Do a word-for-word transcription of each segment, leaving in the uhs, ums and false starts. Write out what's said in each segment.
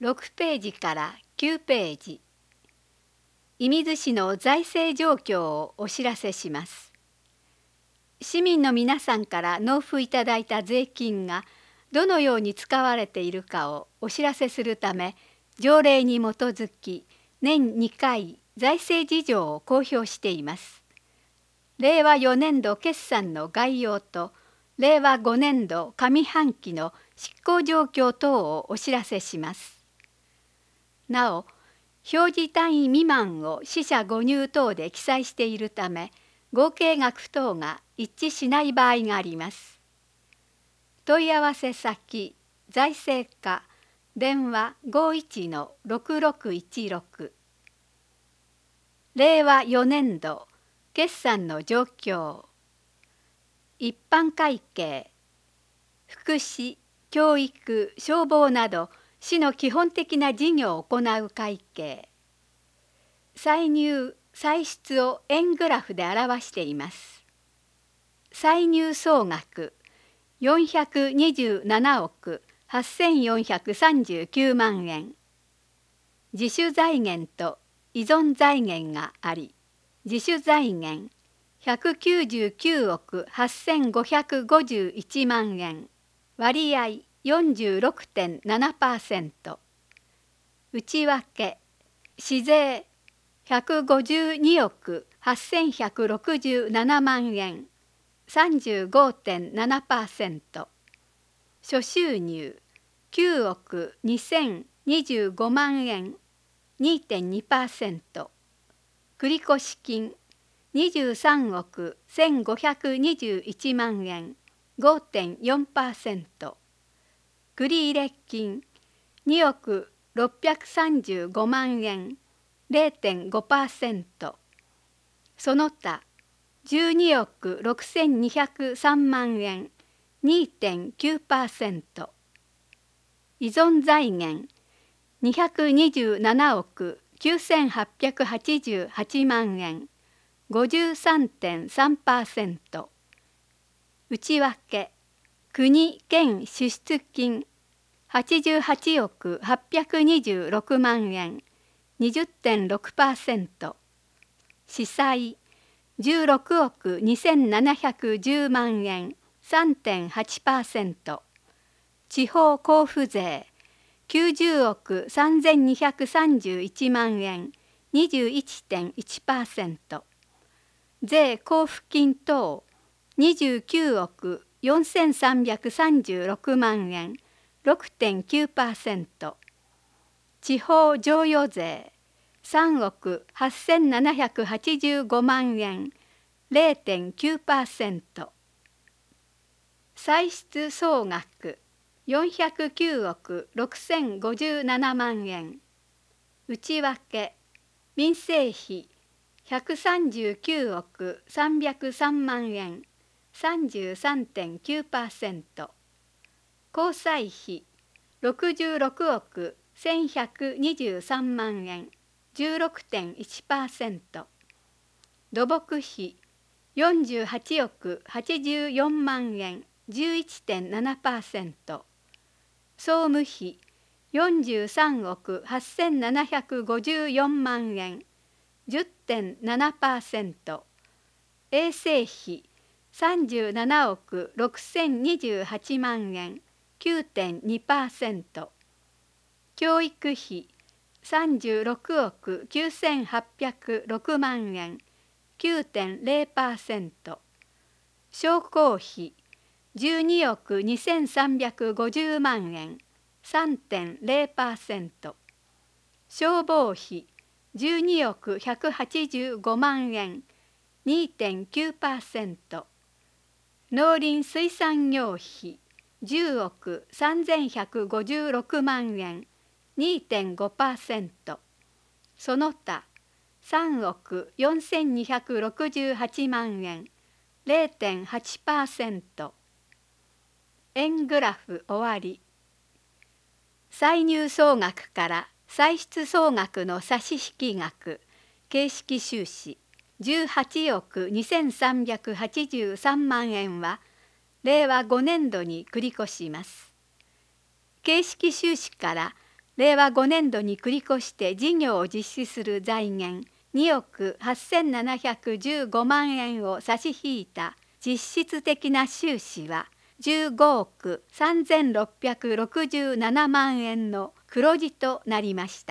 ろくページからきゅうページ。射水市の財政状況をお知らせします。市民の皆さんから納付いただいた税金がどのように使われているかをお知らせするため、条例に基づき年にかい財政事情を公表しています。れいわよねんど決算の概要とれいわごねんど上半期の執行状況等をお知らせします。なお、表示単位未満を四捨五入等で記載しているため、合計額等が一致しない場合があります。問い合わせ先、財政課、電話 ごいちのろくろくいちろく。れいわよねんど決算の状況。一般会計、福祉、教育、消防など市の基本的な事業を行う会計。歳入・歳出を円グラフで表しています。歳入総額よんひゃくにじゅうななおくはっせんよんひゃくさんじゅうきゅうまんえん。自主財源と依存財源があり、自主財源ひゃくきゅうじゅうきゅうおくはっせんごひゃくごじゅういちまんえん。割合 よんじゅうろくてんななパーセント。内訳市税ひゃくごじゅうにおくはっせんひゃくろくじゅうななまんえん。さんじゅうごてんななパーセント。諸収入きゅうおくにせんにじゅうごまんえん。にてんにパーセント。繰越金にじゅうさんおくせんごひゃくにじゅういちまんえん。ごてんよんパーセント。繰入金におくろっぴゃくさんじゅうごまんえん。れいてんごパーセント。その他じゅうにおくろくせんにひゃくさんまんえん。にてんきゅうパーセント。依存財源にひゃくにじゅうななおくきゅうせんはっぴゃくはちじゅうはちまんえん。ごじゅうさんてんさんパーセント。内訳国・県支出金はちじゅうはちおくはっぴゃくにじゅうろくまんえん。にじゅってんろくパーセント。司債じゅうろくおくにせんななひゃくじゅうまんえん。さんてんはちパーセント。地方交付税きゅうじゅうおくさんぜんにひゃくさんじゅういちまんえん。にじゅういってんいちパーセント。税交付金等にじゅうきゅうおくよんせんさんびゃくさんじゅうろくまんえん。ろくてんきゅうパーセント。地方譲与税さんおくはっせんななひゃくはちじゅうごまんえん。れいてんきゅうパーセント。歳出総額よんひゃくきゅうおくろくせんごじゅうななまんえん。内訳民生費ひゃくさんじゅうきゅうおくさんびゃくさんまんえん。さんじゅうさんてんきゅうパーセント。交際費ろくじゅうろくおくせんひゃくにじゅうさんまんえん。じゅうろくてんいちパーセント。土木費よんじゅうはちおくはちじゅうよんまんえん。じゅういってんななパーセント。総務費よんじゅうさんおくはっせんななひゃくごじゅうよんまんえん。じゅってんななパーセント。衛生費さんじゅうななおくろくせんにじゅうはちまんえん。きゅうてんにパーセント。教育費さんじゅうろくおくきゅうせんはっぴゃくろくまんえん。きゅうてんれいパーセント。商工費じゅうにおくにせんさんびゃくごじゅうまんえん。さんてんれいパーセント。消防費じゅうにおくひゃくはちじゅうごまんえん。にてんきゅうパーセント。農林水産業費じゅうおくさんぜんひゃくごじゅうろくまんえん。にてんごパーセント。その他さんおくよんせんにひゃくろくじゅうはちまんえん。れいてんはちパーセント。円グラフ終わり。歳入総額から歳出総額の差引額形式収支じゅうはちおくにせんさんびゃくはちじゅうさんまんえんはれいわごねんどに繰り越します。形式収支かられいわごねんどに繰り越して事業を実施する財源におくはっせんななひゃくじゅうごまんえんを差し引いた実質的な収支はじゅうごおくさんぜんろっぴゃくろくじゅうななまんえんの黒字となりました。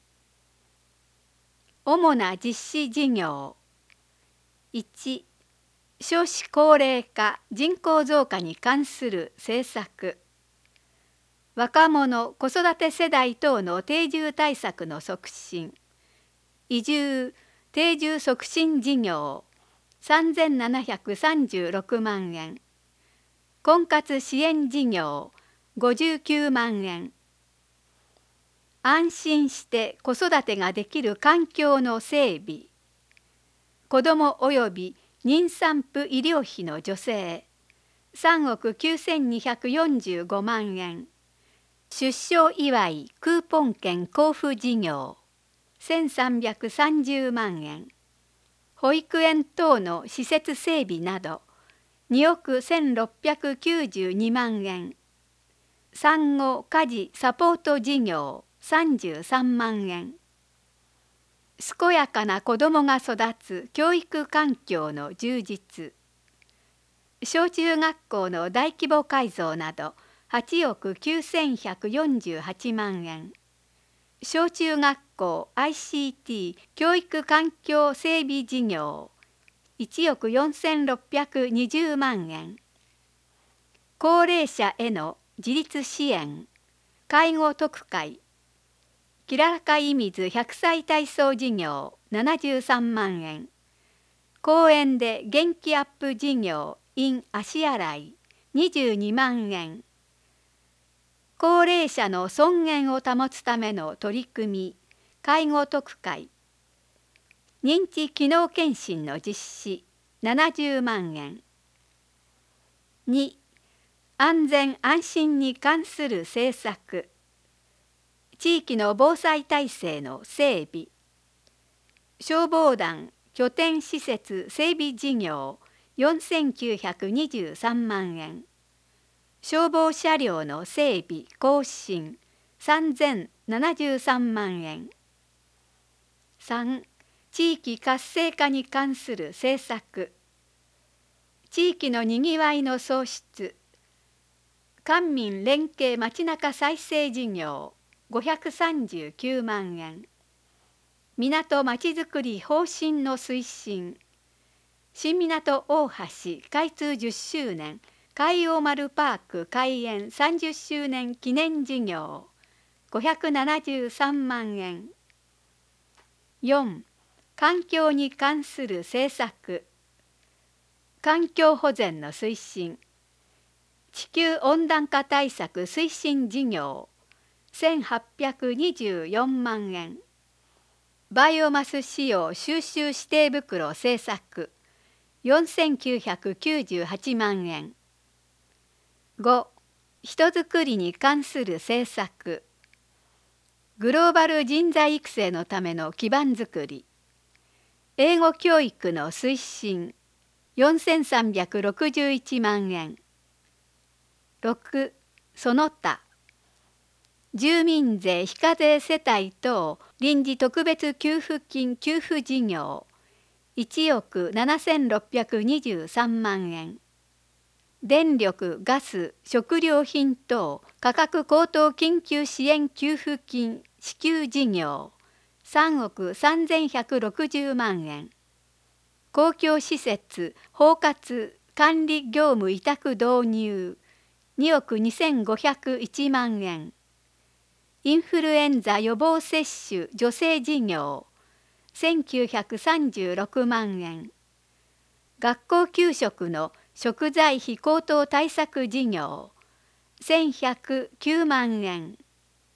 主な実施事業。いち、少子高齢化・人口増加に関する政策。若者・子育て世代等の定住対策の促進。移住・定住促進事業さんぜんななひゃくさんじゅうろくまんえん。婚活支援事業ごじゅうきゅうまんえん。安心して子育てができる環境の整備。子ども及び妊産婦医療費の助成さんおくきゅうせんにひゃくよんじゅうごまんえん。出生祝いクーポン券交付事業せんさんびゃくさんじゅうまんえん。保育園等の施設整備などにおくせんろっぴゃくきゅうじゅうにまんえん。産後家事サポート事業さんじゅうさんまんえん。健やかな子どもが育つ教育環境の充実。小中学校の大規模改造などはちおくきゅうせんひゃくよんじゅうはちまんえん。小中学校 アイシーティー 教育環境整備事業いちおくよんせんろっぴゃくにじゅうまんえん。高齢者への自立支援介護特会きららかいみずひゃくさい体操事業ななじゅうさんまんえん。公園で元気アップ事業 in 足洗いにじゅうにまんえん。高齢者の尊厳を保つための取り組み介護特会認知機能検診の実施ななじゅうまんえん。に、安全安心に関する政策地域の防災体制の整備消防団拠点施設整備事業よんせんきゅうひゃくにじゅうさんまんえん。消防車両の整備更新さんぜんななじゅうさんまんえん。さん、地域活性化に関する政策地域のにぎわいの創出官民連携街中再生事業ごひゃくさんじゅうきゅうまんえん。港まちづくり方針の推進新港大橋開通じゅっしゅうねん海王丸パーク開園さんじゅっしゅうねん記念事業ごひゃくななじゅうさんまんえん。よん、環境に関する政策環境保全の推進地球温暖化対策推進事業せんはっぴゃくにじゅうよんまんえん。バイオマス使用収集指定袋政策よんせんきゅうひゃくきゅうじゅうはちまんえん。ご、人づくりに関する政策グローバル人材育成のための基盤づくり英語教育の推進よんせんさんびゃくろくじゅういちまんえん。ろく、その他住民税非課税世帯等臨時特別給付金給付事業いちおくななせんろっぴゃくにじゅうさんまんえん。電力・ガス・食料品等価格高騰緊急支援給付金支給事業さんおくさんぜんひゃくろくじゅうまんえん。公共施設包括管理業務委託導入におくにせんごひゃくいちまんえん。インフルエンザ予防接種助成事業せんきゅうひゃくさんじゅうろくまんえん。学校給食の食材費高騰対策事業せんひゃくきゅうまんえん。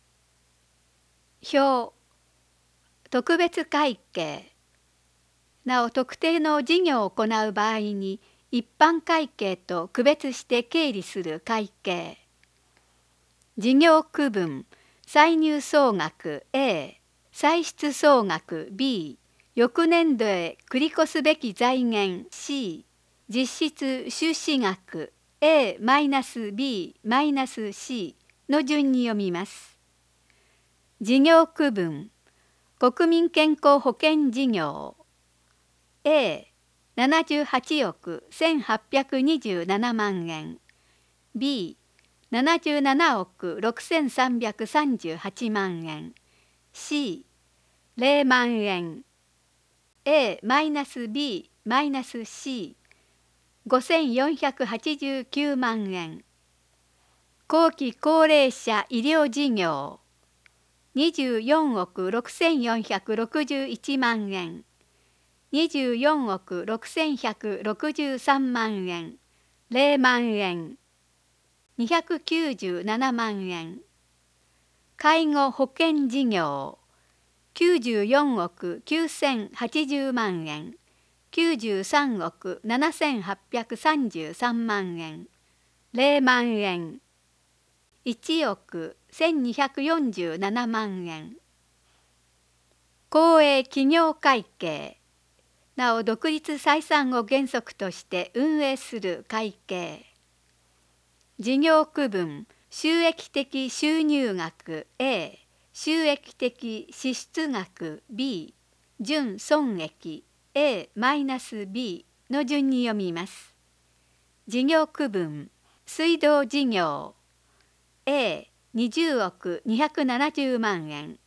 表特別会計なお特定の事業を行う場合に一般会計と区別して経理する会計事業区分歳入総額 A 歳出総額 B 翌年度へ繰り越すべき財源 C 実質収支額 エー-ビー-シー の順に読みます。 事業区分国民健康保険事業 A ななじゅうはちおくせんはっぴゃくにじゅうななまんえん B ななじゅうななおくろくせんさんびゃくさんじゅうはちまんえん C ゼロまんえん A-B-C ごせんよんひゃくはちじゅうきゅうまんえん後期高齢者医療事業にじゅうよんおくろくせんよんひゃくろくじゅういちまんえんにじゅうよんおくろくせんひゃくろくじゅうさんまんえんゼロまんえんにひゃくきゅうじゅうななまんえん介護保険事業きゅうじゅうよんおくきゅうせんはちじゅうまんえんきゅうじゅうさんおくななせんはっぴゃくさんじゅうさんまんえんゼロまんえんいちおくせんにひゃくよんじゅうななまんえん公営企業会計なお独立採算を原則として運営する会計事業区分収益的収入額 A 収益的支出額 B 純損益 エービー の順に読みます。事業区分水道事業 A にじゅうおくにひゃくななじゅうまんえん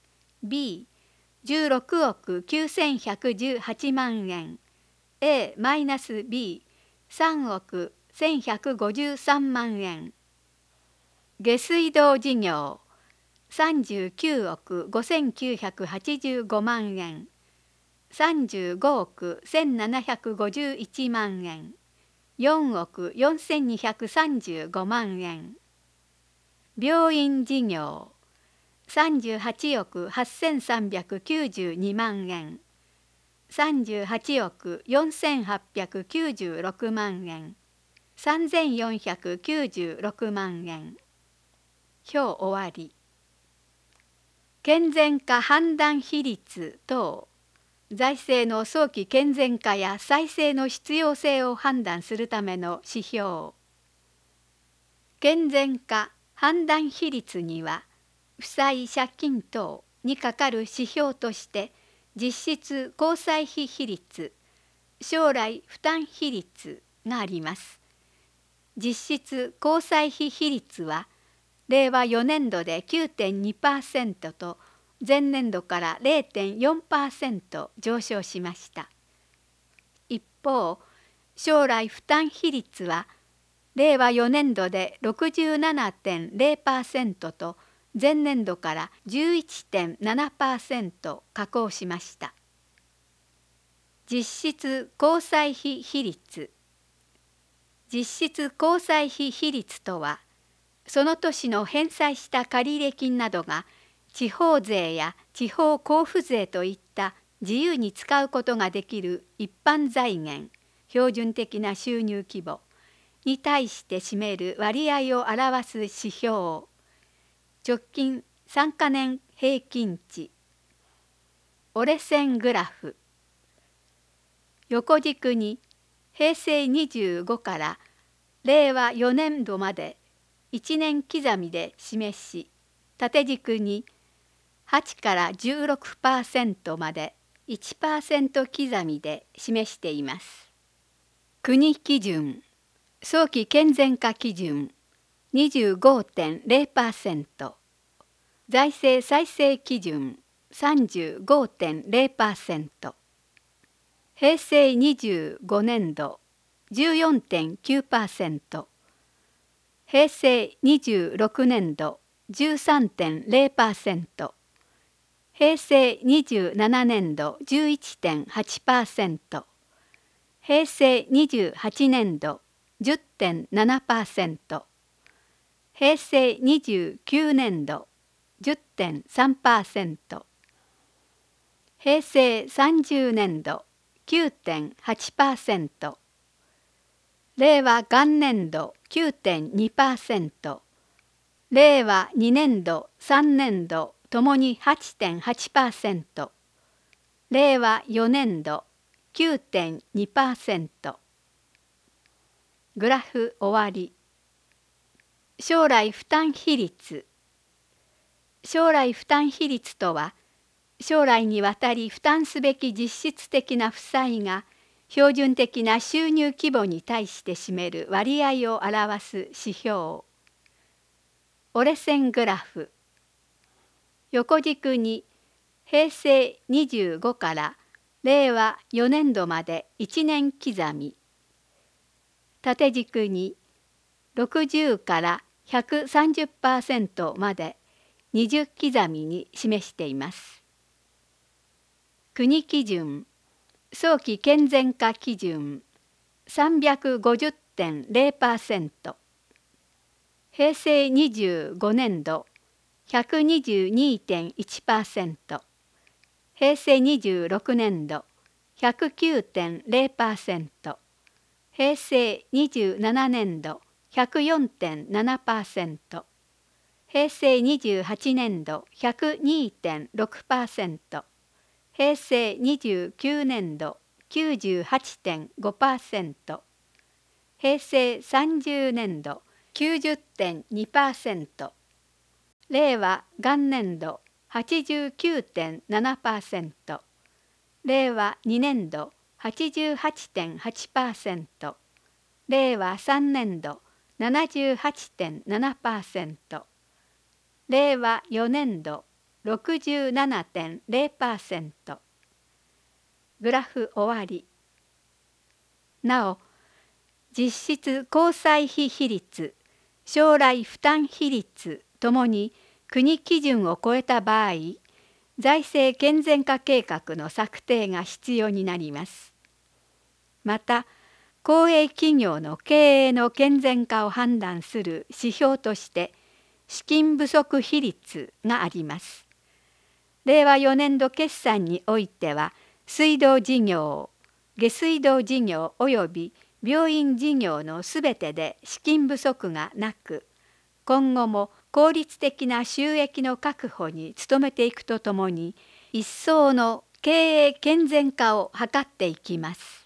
B じゅうろくおくきゅうせんひゃくじゅうはちまんえん エービー さんおくせんひゃくごじゅうさんまんえん下水道事業さんじゅうきゅうおくごせんきゅうひゃくはちじゅうごまんえんさんじゅうごおくせんななひゃくごじゅういちまんえんよんおくよんせんにひゃくさんじゅうごまんえん病院事業さんじゅうはちおくはっせんさんびゃくきゅうじゅうにまんえんさんじゅうはちおくよんせんはっぴゃくきゅうじゅうろくまんえんさんぜんよんひゃくきゅうじゅうろくまんえん表終わり健全化判断比率等財政の早期健全化や再生の必要性を判断するための指標健全化判断比率には負債借金等にかかる指標として実質交際費比率将来負担比率があります。実質交際費比率はれいわよねんどで きゅうてんにパーセント と前年度から れいてんよんパーセント 上昇しました。一方、将来負担比率はれいわよねんどで ろくじゅうななてんゼロパーセント と前年度から じゅういってんななパーセント 下降しました。実質交際費比率実質交際費比率とはその年の返済した借入金などが地方税や地方交付税といった自由に使うことができる一般財源標準的な収入規模に対して占める割合を表す指標直近さんかねん平均値折れ線グラフ横軸にへいせいにじゅうごかられいわよねんどまでいちねん刻みで示し縦軸にはちからじゅうろくパーセントまでいちパーセント刻みで示しています。国基準早期健全化基準 にじゅうごてんゼロパーセント 財政再生基準 さんじゅうごてんゼロパーセント 平成にじゅうごねんど じゅうよんてんきゅうパーセント 平成にじゅうろくねんど じゅうさんてんゼロパーセント 平成にじゅうななねんど じゅういってんはちパーセント 平成にじゅうはちねんど じゅってんななパーセント 平成にじゅうきゅうねんど じゅってんさんパーセント 平成さんじゅうねんど きゅうてんはちパーセント 令和元年度 きゅうてんにパーセント 令和にねんどさんねんどともに はちてんはちパーセント 令和よねんど きゅうてんにパーセント グラフ終わり将来負担比率将来負担比率とは、将来にわたり負担すべき実質的な負債が標準的な収入規模に対して占める割合を表す指標。折れ線グラフ。横軸にへいせいにじゅうごかられいわよねんどまでいちねん刻み。縦軸にろくじゅうからひゃくさんじゅっパーセントまでにじゅう刻みに示しています。国基準、早期健全化基準 さんびゃくごじゅってんれいパーセント、へいせいにじゅうごねんど ひゃくにじゅうにてんいちパーセント、へいせいにじゅうろくねんど ひゃくきゅうてんれいパーセント、へいせいにじゅうななねんど ひゃくよんてんななパーセント、へいせいにじゅうはちねんど ひゃくにてんろくパーセント、へいせいにじゅうきゅうねんど きゅうじゅうはちてんごパーセント、へいせいさんじゅうねんど きゅうじゅってんにパーセント、れいわ元年度 はちじゅうきゅうてんななパーセント、れいわにねんど はちじゅうはちてんはちパーセント、れいわさんねんど ななじゅうはちてんななパーセント、れいわよねんど ろくじゅうななてんれいパーセント。グラフ終わり。なお、実質交際費比率、将来負担比率ともに国基準を超えた場合、財政健全化計画の策定が必要になります。また、公営企業の経営の健全化を判断する指標として、資金不足比率があります。れいわよねんど決算においては、水道事業、下水道事業及び病院事業のすべてで資金不足がなく、今後も効率的な収益の確保に努めていくとともに、一層の経営健全化を図っていきます。